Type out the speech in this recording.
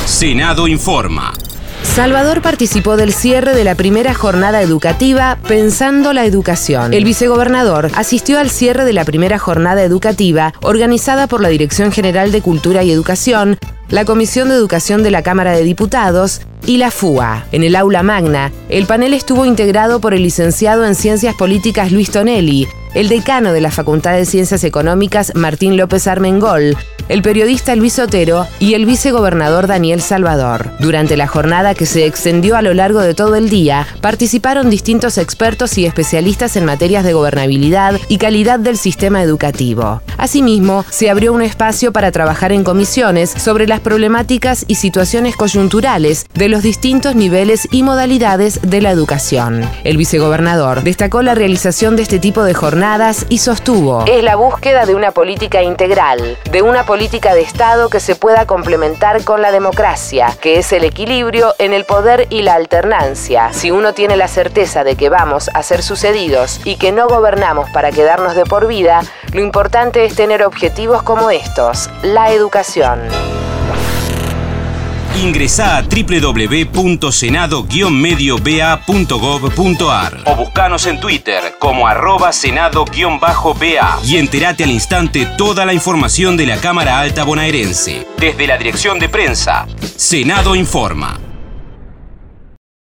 Senado informa. Salvador participó del cierre de la primera jornada educativa Pensando la Educación. El vicegobernador asistió al cierre de la primera jornada educativa organizada por la Dirección General de Cultura y Educación, la Comisión de Educación de la Cámara de Diputados y la FUA. En el aula magna, el panel estuvo integrado por el licenciado en Ciencias Políticas Luis Tonelli, el decano de la Facultad de Ciencias Económicas Martín López Armengol, el periodista Luis Otero y el vicegobernador Daniel Salvador. Durante la jornada, que se extendió a lo largo de todo el día, participaron distintos expertos y especialistas en materias de gobernabilidad y calidad del sistema educativo. Asimismo, se abrió un espacio para trabajar en comisiones sobre las problemáticas y situaciones coyunturales de los distintos niveles y modalidades de la educación. El vicegobernador destacó la realización de este tipo de jornadas y sostuvo: es la búsqueda de una política integral, de una política de Estado que se pueda complementar con la democracia, que es el equilibrio en el poder y la alternancia. Si uno tiene la certeza de que vamos a ser sucedidos y que no gobernamos para quedarnos de por vida, lo importante es tener objetivos como estos: la educación. Ingresá a www.senado-medioba.gov.ar o buscanos en Twitter como @senado-ba y entérate al instante toda la información de la Cámara Alta bonaerense. Desde la Dirección de Prensa, Senado informa.